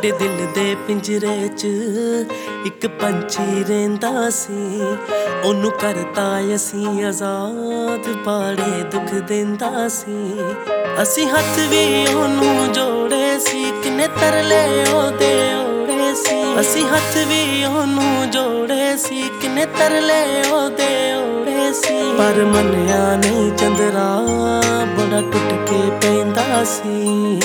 ਸਾਡੇ ਦਿਲ ਦੇ ਪਿੰਜਰੇ 'ਚ ਇੱਕ ਪੰਛੀ ਰਹਿੰਦਾ ਸੀ। ਉਹਨੂੰ ਕਰਤਾ ਅਸੀਂ ਆਜ਼ਾਦ, ਬਾੜੇ ਦੁੱਖ ਦਿੰਦਾ ਸੀ। ਅਸੀਂ ਹੱਥ ਵੀ ਉਹਨੂੰ ਜੋੜੇ ਸੀ, ਕਿੰਨੇ ਤਰਲੇ ਉਹਦੇ ਓੜੇ ਸੀ। ਅਸੀਂ ਹੱਥ ਵੀ ਉਹਨੂੰ ਜੋੜੇ ਸੀ, ਕਿੰਨੇ ਤਰਲੇ ਉਹਦੇ ਓੜੇ ਸੀ। ਪਰ ਮੰਨਿਆ ਨਹੀਂ ਚੰਦਰਾ, ਬੜਾ ਟੁੱਟ ਕੇ ਪੈਂਦਾ ਸੀ।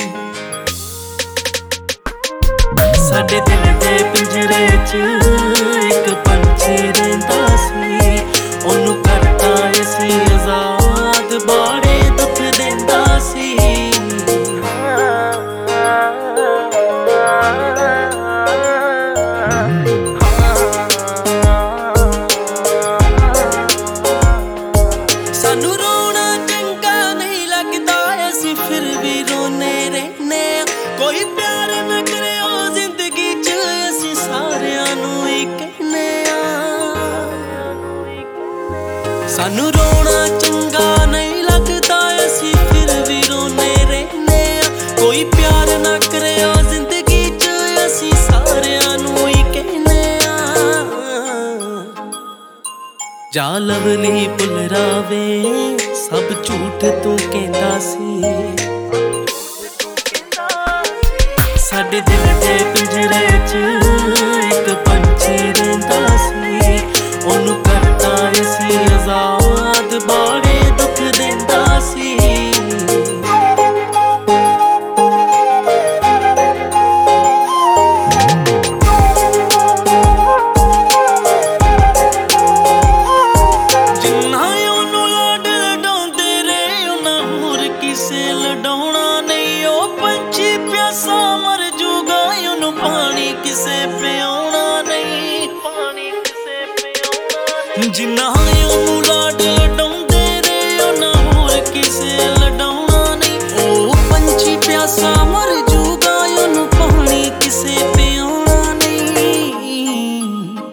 ਸਾਡੇ ਦਿਲ ਦੇ ਪਿੰਜਰੇ 'ਚ ਇੱਕ ਪੰਛੀ ਰਹਿੰਦਾ ਸੀ। ਉਹਨੂੰ ਕਰਤਾ ਅਸੀਂ ਆਜ਼ਾਦ, ਬਾੜੇ ਦੁੱਖ ਦਿੰਦਾ ਸੀ। ਸਾਨੂੰ ਰੋਣਾ ਚੰਗਾ ਨਹੀਂ ਲੱਗਦਾ, ਅਸੀਂ ਫਿਰ ਵੀ ਰੋਨੇ ਰਹਿੰਦੇ ਆ। ਕੋਈ ਪਿਆਰ ਨਾ ਕਰਿਓ ਜ਼ਿੰਦਗੀ 'ਚ, ਅਸੀਂ ਸਾਰਿਆਂ ਨੂੰ ਹੀ ਕਹਿੰਦੇ ਆ। ਸਾਨੂੰ ਰੋਣਾ ਚੰਗਾ ਨਹੀਂ ਲੱਗਦਾ, ਅਸੀਂ ਫਿਰ ਵੀ ਰੋਨੇ ਰਹਿੰਦੇ ਆ। ਕੋਈ ਪਿਆਰ ਨਾ ਕਰਿਓ ਜ਼ਿੰਦਗੀ 'ਚ, ਅਸੀਂ ਸਾਰਿਆਂ ਨੂੰ ਹੀ ਕਹਿੰਦੇ ਆ। ਜਾ ਲਵਲੀ ਭੁੱਲ ਰਾਵੇ, ਸਭ ਝੂਠ ਤੂੰ ਕਹਿੰਦਾ ਸੀ। ਸਾਡੇ ਦਿਲ ਦੇ ਪਿੰਜਰੇ 'ਚ ਇੱਕ ਪੰਛੀ ਰਹਿੰਦਾ ਸੀ। ਉਹਨੂੰ ਕਰਤਾ ਅਸੀਂ ਆਜ਼ਾਦ, ਬਾੜੇ ਦੁੱਖ ਦਿੰਦਾ ਸੀ। ਜਿੰਨਾ ਉਹਨੂੰ ਲਾਡ ਲਡਾਉਂਦੇ ਰਹੇ, ਉਹਨਾਂ ਹੋਰ ਕਿਸੇ ਲਡਾਉਣਾ ਨਹੀਂ। ਉਹ ਪੰਛੀ ਪਿਆਸਾ ਮਰ ਜੂਗਾ, ਉਹਨੂੰ ਪਾਣੀ ਕਿਸੇ ਪਿਆਉਣਾ ਨਹੀਂ। ਪਾਣੀ ਕਿਸੇ ਪਿਆਉਣਾ ਨਹੀਂ। ਜਿੰਨਾ ਉਹਨੂੰ ਲਾਡ ਲਡਾਉਂਦੇ ਰਹੇ, ਉਹਨਾਂ ਹੋਰ ਕਿਸੇ ਲਡਾਉਣਾ ਨਹੀਂ। ਉਹ ਪੰਛੀ ਪਿਆਸਾ ਮਰ ਜੂਗਾ, ਉਹਨੂੰ ਪਾਣੀ ਕਿਸੇ ਪਿਆਉਣਾ ਨਹੀਂ।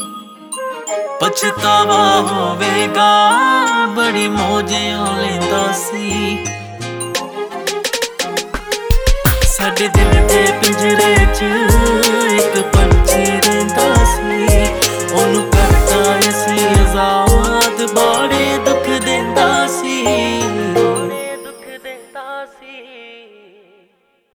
ਪਛਤਾਵਾ ਹੋਵੇਗਾ, ਬੜੀ ਮੌਜੋਂ ਲੈਂਦਾ ਸੀ। ਸਾਡੇ ਦਿਲ ਦੇ